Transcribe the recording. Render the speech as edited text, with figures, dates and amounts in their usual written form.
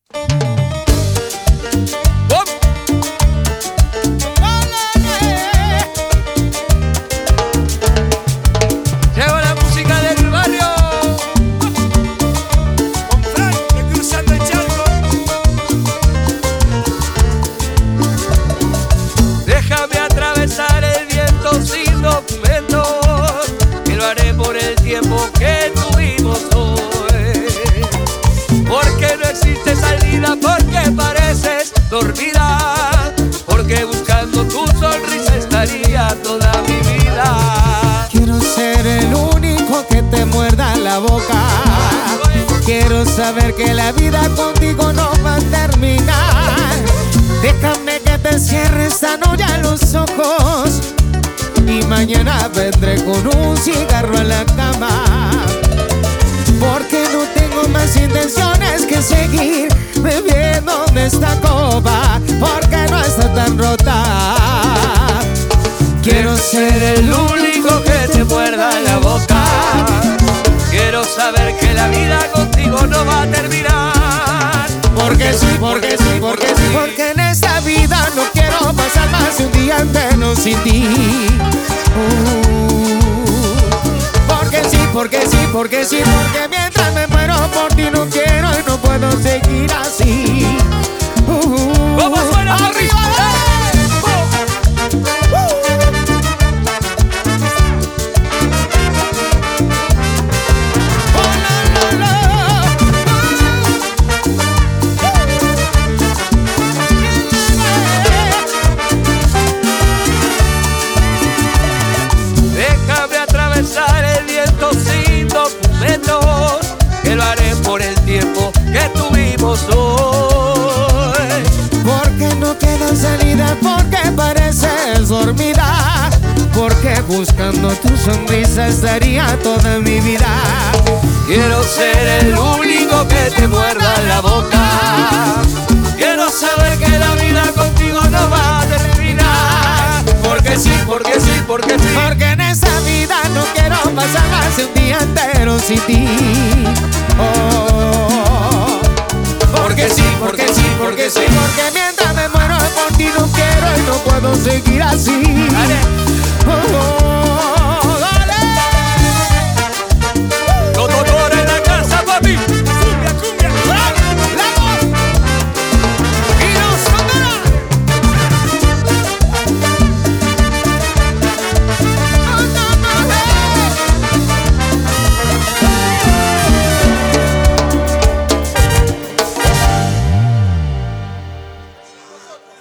Llevo la música del barrio con Frank de Cruzando el Charco. Déjame atravesar el viento sin documentos, que lo haré por el tiempo que tuvimos hoy. Porque no existe salida, porque pareces dormida, porque buscando tu sonrisa estaría toda mi vida. Quiero ser el único que te muerda la boca. Quiero saber que la vida contigo no va a terminar. Déjame que te cierre esta noche los ojos y mañana vendré con un cigarro a la cama. Porque no tengo más intenciones que seguir bebiendo de esta copa, porque no está tan rota. Quiero ser el único que te muerda la boca. Quiero saber que la vida contigo no va a terminar. Porque sí, porque sí, porque sí, porque en esta vida no quiero pasar más de un día entero sin ti. Porque sí, porque sí, porque sí, porque mientras me muero por ti no quiero y no puedo seguir así. ¡Vamos fuera, ¡arriba! Déjame atravesar el viento sin documentos, que lo haré por el tiempo que tuvimos hoy. Porque no queda salida, porque pareces dormida, porque buscando tu sonrisa estaría toda mi vida. Quiero ser el único que te muerda la boca. Quiero saber que la vida contigo no va a terminar. Porque sí, porque sí, porque sí. Porque en esta vida no quiero pasar más de un día entero sin ti. Oh, Porque sí, porque sí, porque sí. porque mientras me muero por ti no quiero y no puedo seguir así.